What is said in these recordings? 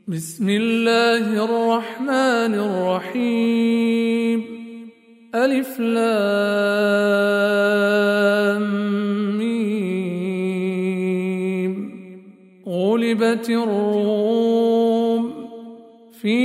بسم الله الرحمن الرحيم. ألف لام ميم. غلبت الروم في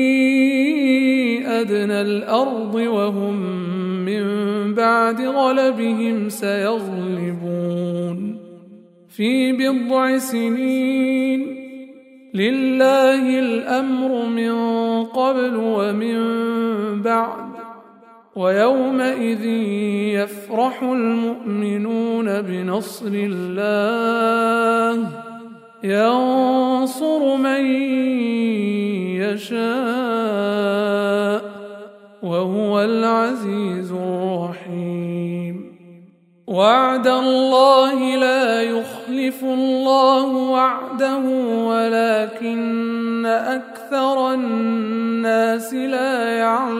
أدنى الأرض وهم من بعد غلبهم سيغلبون في بضع سنين. لله الأمر من قبل ومن بعد ويومئذ يفرح المؤمنون بنصر الله ينصر من يشاء وهو العزيز الرحيم. وعد الله لا يخلف الله وعده ولكن أكثر الناس لا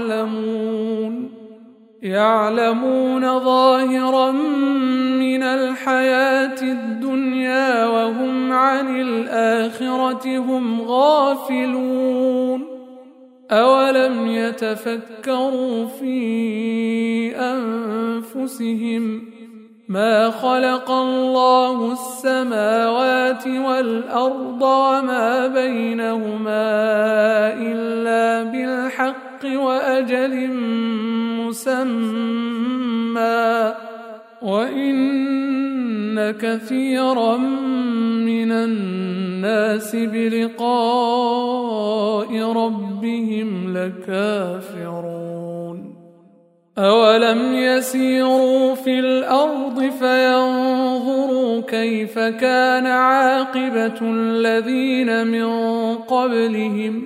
يعلمون ظاهرا من الحياة الدنيا وهم عن الآخرة هم غافلون. أولم يتفكروا في أنفسهم ما خلق الله السماوات والأرض وما بينهما إلا بالحق وأجل مسمى وإن كثيرا من الناس بلقاء ربهم لكافرون. أولم يسيروا في الأرض فينظروا كيف كان عاقبة الذين من قبلهم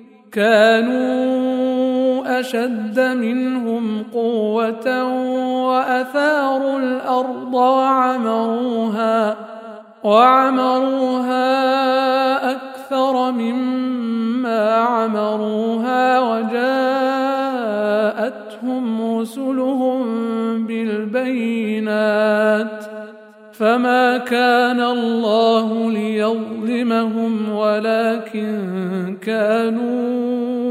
كانوا أشد منهم قوة وأثاروا الأرض وعمروها أكثر مما عمروها وجاءتهم رسلهم بالبينات فما كان الله ليظلمهم ولكن كانوا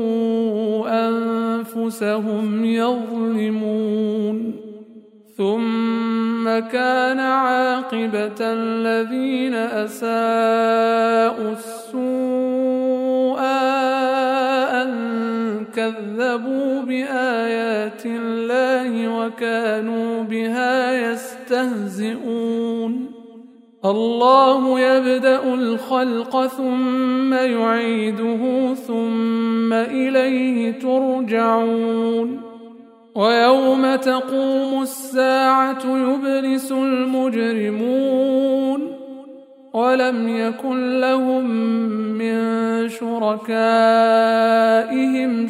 أنفسهم يظلمون. ثم كان عاقبة الذين أساءوا السوء أن كذبوا بآيات الله وكانوا بها يستهزئون. الله يبدأ الخلق ثم يعيده ثم إليه ترجعون. ويوم تقوم الساعة يبلس المجرمون ولم يكن لهم من شركائهم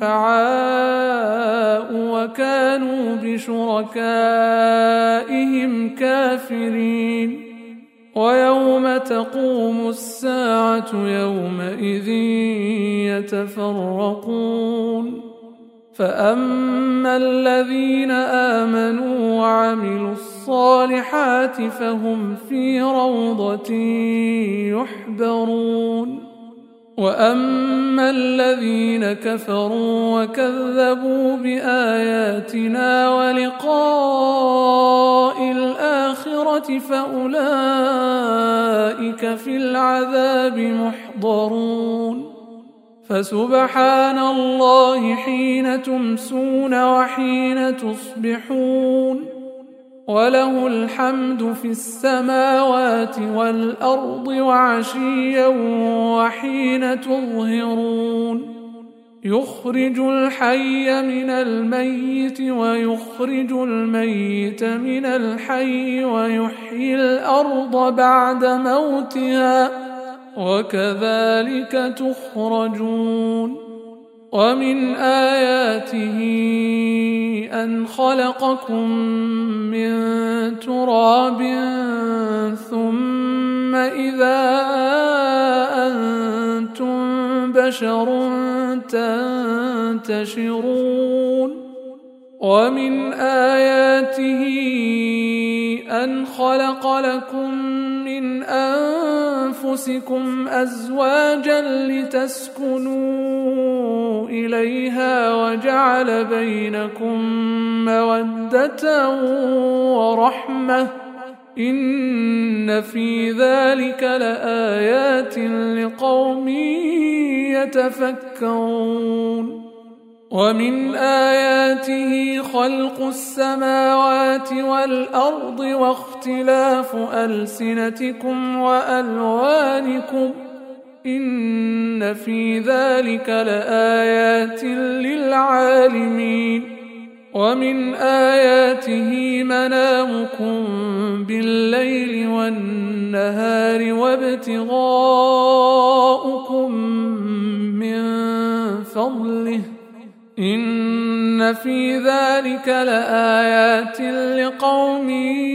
شفعاء وكانوا بشركائهم كافرين. ويوم تقوم الساعة يومئذ يتفرقون. فأما الذين آمنوا وعملوا الصالحات فهم في روضة يحبرون. وأما الذين كفروا وكذبوا بآياتنا ولقاء الآخرة فأولئك في العذاب محضرون. فسبحان الله حين تمسون وحين تصبحون وله الحمد في السماوات والأرض وعشيا وحين تظهرون. يخرج الحي من الميت ويخرج الميت من الحي ويحيي الأرض بعد موتها وكذلك تخرجون. ومن آياته أن خلقكم من تراب ثم إذا أنتم بشر تنتشرون. ومن آياته أن خلق لكم من من أنفسكم أزواجا لتسكنوا إليها وجعل بينكم مودة ورحمة إن في ذلك لآيات لقوم يتفكرون ومن آياته خلق السماوات والأرض واختلاف ألسنتكم وألوانكم إن في ذلك لآيات للعالمين ومن آياته منامكم بالليل والنهار وابتغاؤكم من فضله إن في ذلك لآيات لقوم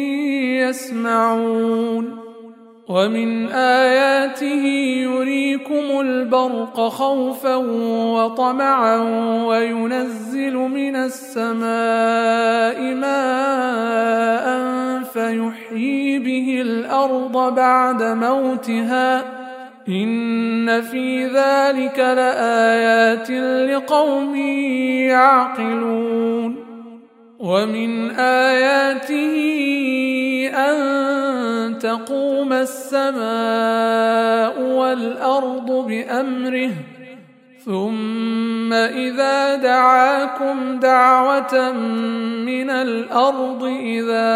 يسمعون ومن آياته يريكم البرق خوفا وطمعا وينزل من السماء ماء فيحيي به الأرض بعد موتها إن في ذلك لآيات لقوم يعقلون ومن آياته أن تقوم السماء والأرض بأمره ثم إذا دعاكم دعوة من الأرض إذا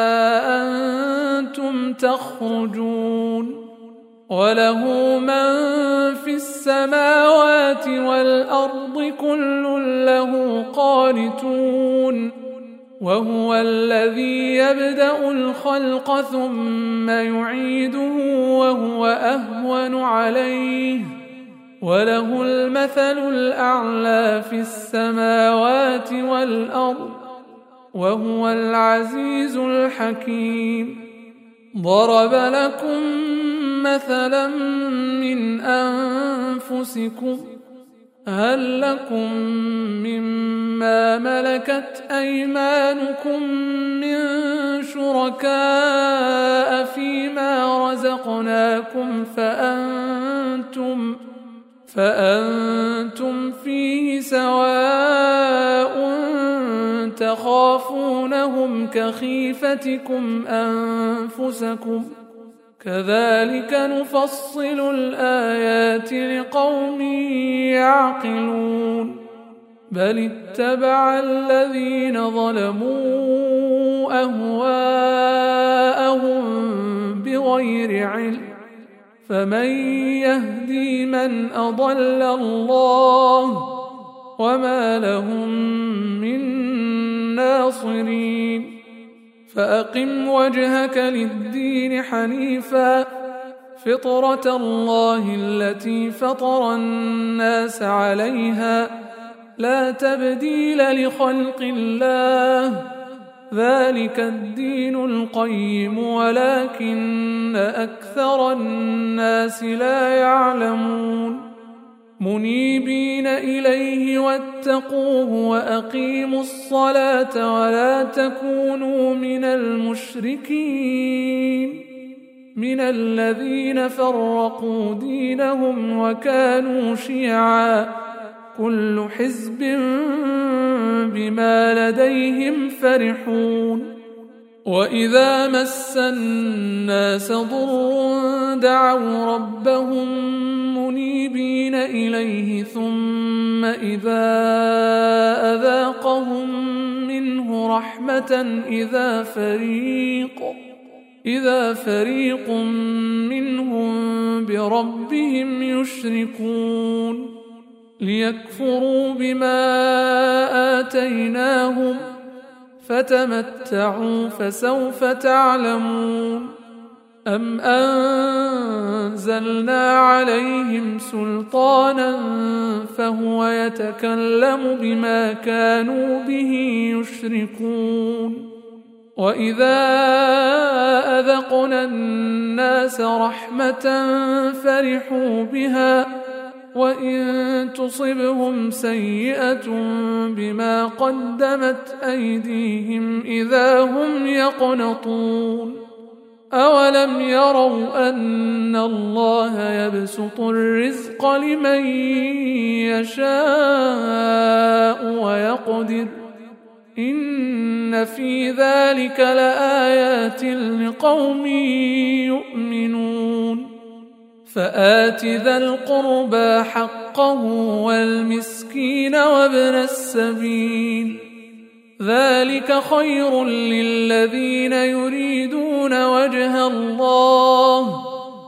أنتم تخرجون وله من في السماوات والأرض كل له قانتون وهو الذي يبدأ الخلق ثم يعيده وهو أهون عليه وله المثل الأعلى في السماوات والأرض وهو العزيز الحكيم ضرب لكم مثلا من أنفسكم هل لكم مما ملكت أيمانكم من شركاء فيما رزقناكم فأنتم فيه سواء تخافونهم كخيفتكم أنفسكم كذلك نفصل الآيات لقوم يعقلون بل اتبع الذين ظلموا أهواءهم بغير علم فمن يهدي من أضل الله وما لهم من ناصرين فأقم وجهك للدين حنيفا فطرة الله التي فطر الناس عليها لا تبديل لخلق الله ذلك الدين القيم ولكن أكثر الناس لا يعلمون منيبين إليه واتقوه وأقيموا الصلاة ولا تكونوا من المشركين من الذين فرقوا دينهم وكانوا شيعا كل حزب بما لديهم فرحون وإذا مس الناس ضر دعوا ربهم منيبين إليه ثم إذا أذاقهم منه رحمة إذا فريق منهم بربهم يشركون ليكفروا بما آتيناهم فتمتعوا فسوف تعلمون أم أنزلنا عليهم سلطانا فهو يتكلم بما كانوا به يشركون وإذا أذقنا الناس رحمة فرحوا بها وإن تصبهم سيئة بما قدمت أيديهم إذا هم يقنطون أولم يروا أن الله يبسط الرزق لمن يشاء ويقدر إن في ذلك لآيات لقوم يؤمنون فآت ذا القربى حقه والمسكين وابن السبيل ذلك خير للذين يريدون وجه الله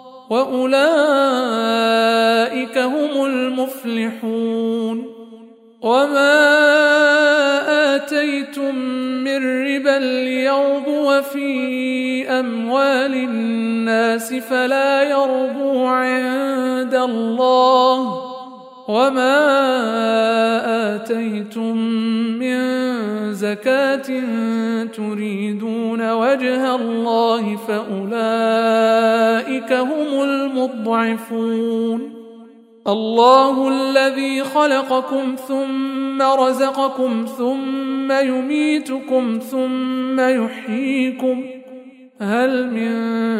وأولئك هم المفلحون وما آتيتم من ربا ليربو في أموال الناس فلا يربو عند الله وما آتيتم من زكاة تريدون وجه الله فأولئك هم المضعفون الله الذي خلقكم ثم رزقكم ثم يميتكم ثم يحييكم هل من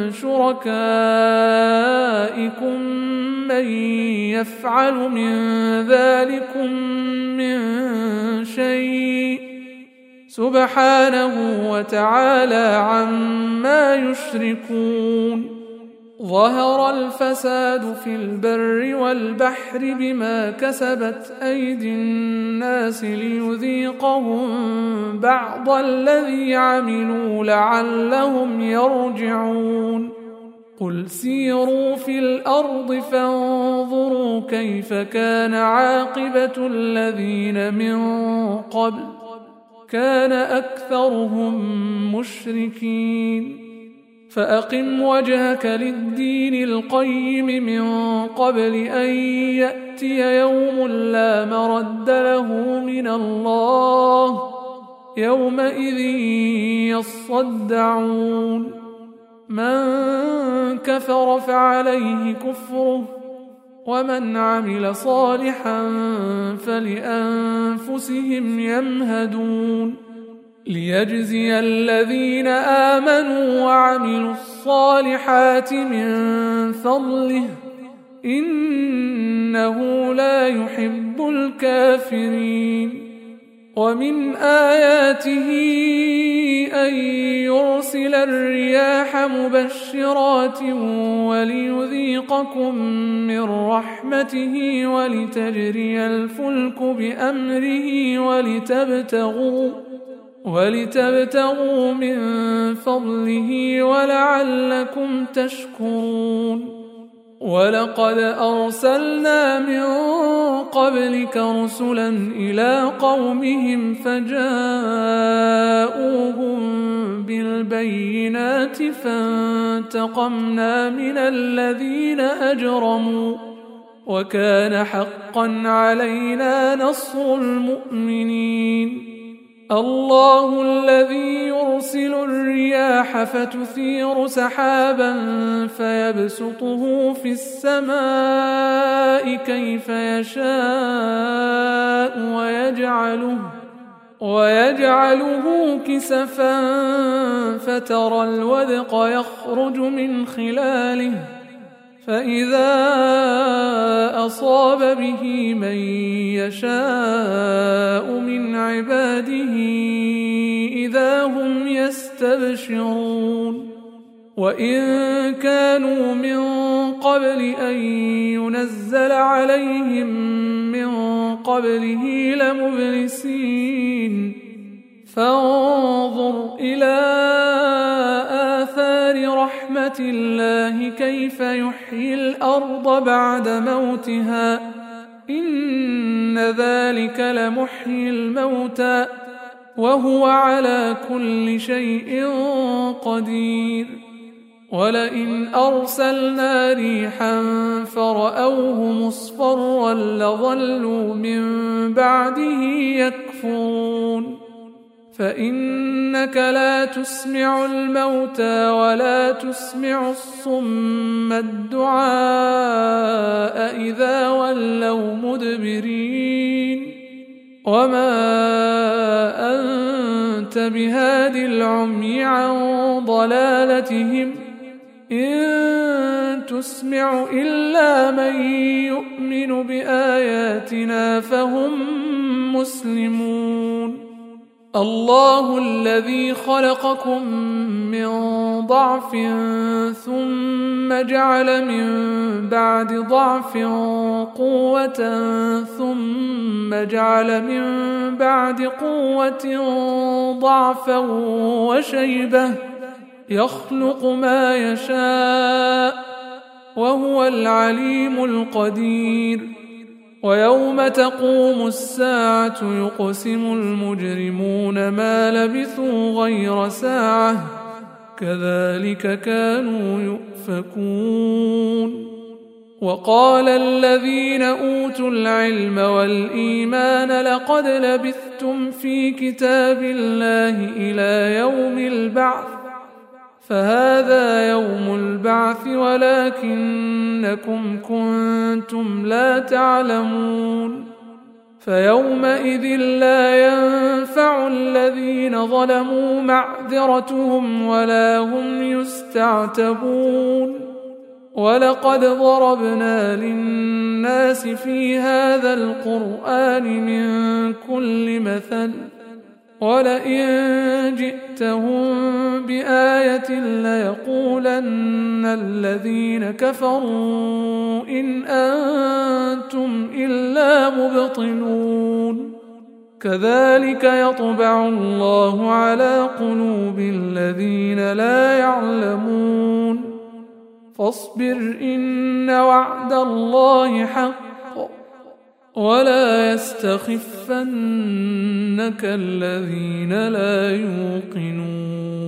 شركائكم من يفعل من ذلكم من شيء سبحانه وتعالى عما يشركون ظهر الفساد في البر والبحر بما كسبت أيدي الناس ليذيقهم بعض الذي عملوا لعلهم يرجعون قل سيروا في الأرض فانظروا كيف كان عاقبة الذين من قبل كان أكثرهم مشركين فأقم وجهك للدين القيم من قبل أن يأتي يوم لا مرد له من الله يومئذ يصدعون من كفر فعليه كفره ومن عمل صالحا فلأنفسهم يمهدون ليجزي الذين آمنوا وعملوا الصالحات من فضله إنه لا يحب الكافرين ومن آياته أن يرسل الرياح مبشرات وليذيقكم من رحمته ولتجري الفلك بأمره ولتبتغوا من فضله ولعلكم تشكرون ولقد أرسلنا من قبلك رسلا إلى قومهم فجاءوهم بالبينات فانتقمنا من الذين أجرموا وكان حقا علينا نصر المؤمنين الله الذي يرسل الرياح فتثير سحابا فيبسطه في السماء كيف يشاء ويجعله كسفا فترى الودق يخرج من خلاله فإذا أصاب به من يشاء من عباده إذا هم يستبشرون وإن كانوا من قبل أن ينزل عليهم من قبله لمبلسين فانظر إلى آثار رحمة الله كيف يحيي الأرض بعد موتها إن ذلك لمحيي الموتى وهو على كل شيء قدير ولئن أرسلنا ريحا فرأوه مصفرا لظلوا من بعده يكفرون فإنك لا تسمع الموتى ولا تسمع الصم الدعاء إذا ولوا مدبرين وما أنت بهاد العمي عن ضلالتهم إن تسمع إلا من يؤمن بآياتنا فهم مسلمون الله الذي خلقكم من ضعف ثم جعل من بعد ضعف قوة ثم جعل من بعد قوة ضعفا وشيبة يخلق ما يشاء وهو العليم القدير ويوم تقوم الساعة يقسم المجرمون ما لبثوا غير ساعة كذلك كانوا يؤفكون وقال الذين أوتوا العلم والإيمان لقد لبثتم في كتاب الله إلى يوم البعث فهذا يوم البعث ولكنكم كنتم لا تعلمون فيومئذ لا ينفع الذين ظلموا معذرتهم ولا هم يستعتبون ولقد ضربنا للناس في هذا القرآن من كل مثل ولئن جئتهم بآية ليقولن الذين كفروا إن أنتم إلا مبطلون كذلك يطبع الله على قلوب الذين لا يعلمون فاصبر إن وعد الله حق ولا يستخفنك الذين لا يوقنون